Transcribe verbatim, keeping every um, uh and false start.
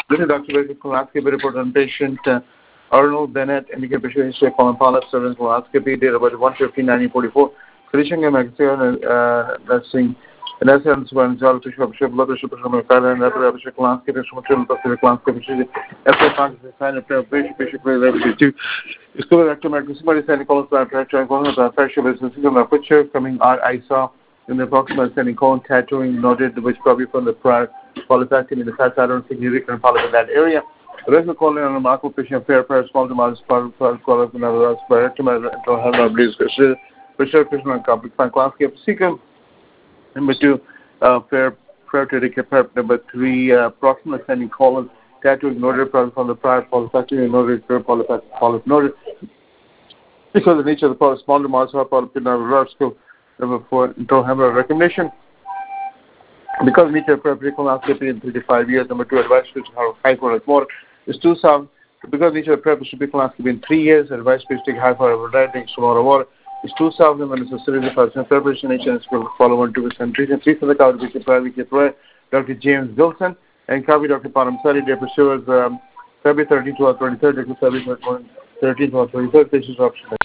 This is Doctor Basic colonoscopy report on patient uh, Arnold Bennett, indicated patient history of colon polyps, service colonoscopy, date about one fifteen nineteen forty-four. Condition of magazine, nursing, and that's the one, Jolly Bishop, Blood Bishop, and other Bishop colonoscopy, Material Pacific colonoscopy, after conscious sign of Bishop, Bishop, two. School rectum, somebody sending colon fracture, and colon fracture business in the picture coming out. I saw in the approximate sending colon tattooing noted, which probably from the prior polypectomy in the past. I don't think you can polyp in that area. The rest of the colon on a remarkable patient, fair, fair, small to modest, part of colon, and other rectum, and have no bleeds. Pressure, pressure, and complex colonoscopy. Second, number two, uh, fair, fair to recap. Number three, uh, proximal ascending colon tattooing noted from the prior polypectomy noted, fair polyp noted. Because of the nature of the polyp, small to modest, polyp in our school. Number four, internal hemorrhage recognition. Because of the nature of fair colonoscopy in three to five years. Number two, advice to have high quality water is two sound. Because of the nature of fair colonoscopy in three years, advice to take high quality drink some more water. Is two thousand when necessary for preparation and will follow one to percent treatment. Three for the cover which is Doctor James Wilson and copy Doctor Panam Sari, Day Pursuers, um, February thirteenth to twenty-third, February thirteenth to twenty-third, patients option.